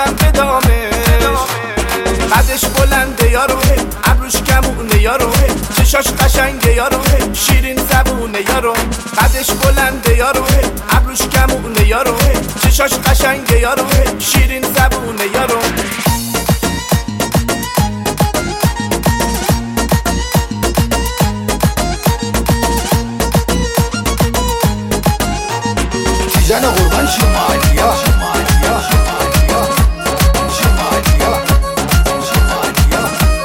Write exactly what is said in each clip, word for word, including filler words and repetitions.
افتادم به دامش. قدش بلنده یارو، ابروش کمونه یارو، چشاش قشنگه یارو، شیرین زبونه یارو. قدش بلنده یارو، ابروش کمونه یارو، چشاش قشنگه یارو، شیرین زبونه یارو. زن قربان شمالیا شمالیا شمالیا شمالیا شمالیا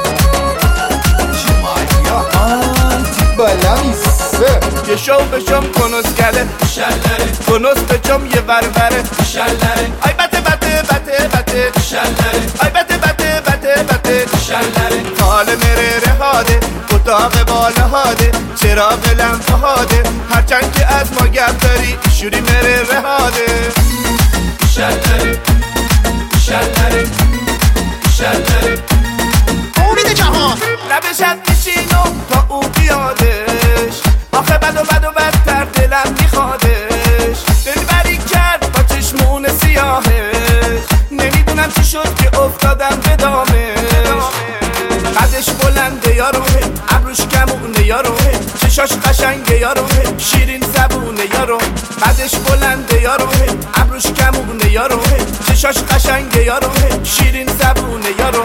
شمالیا آنتی بالا میسه. یه شو بشم کنسکله شلره کنس بچم یه بربره شلره آی بته بته بته بته شلره آی بته بته بته بته شلره حال مره رهاده اتاق بالا هاده چراغ لمفه هاده هرچند که از ما گپ داری شوری مره رهاده. شلره شلره شلره امید جهان لبشت میشینو تا او بیادش، آخه بد و بد و بدتر دلم میخوادش. دلبری کرد با چشمون سیاهش، نمیدونم چی شد که افتادم به دامش. قدش بلنده یارو، ابروش کمونه یارو، چشاش قشنگه یارو، شیرین زبونه یارو. قدش بلنده یارو، ابروش کمونه یارو، چشاش قشنگه یارو، شیرین زبونه یارو.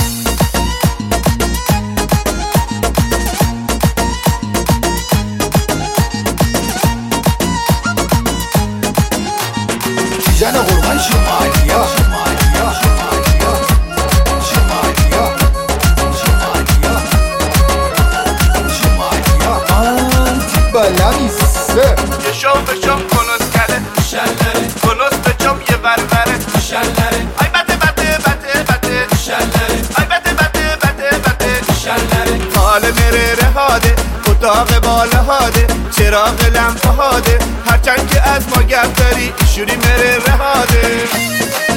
زن قربان شمالیا شمالیا شمالیا شمالیا شمالیا شمالیا آنتی بالا میسه. یه شو بشم کنسکله شلره کنس بچم یه بربره شلره آی بته بته بته بته شلره آی بته بته بته بته شلره حال مره رهاده اتاق بالا هاده چراغ لمفه هاده هرچند که از ما گپ داری شوری مره رهاده.